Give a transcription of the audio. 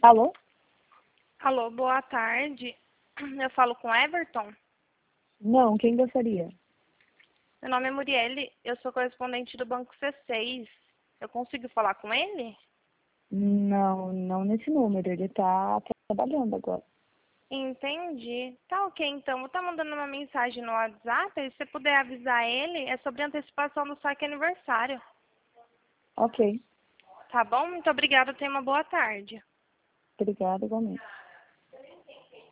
Alô? Alô, boa tarde. Eu falo com Everton. Não, quem gostaria? Meu nome é Muriele, eu sou correspondente do Banco C6. Eu consigo falar com ele? Não, não nesse número, ele tá trabalhando agora. Entendi. Tá ok, então. Vou estar mandando uma mensagem no WhatsApp. E se você puder avisar ele, é sobre a antecipação do saque aniversário. Ok, Tá bom? Muito obrigada. Tenha uma boa tarde. obrigada igualmente.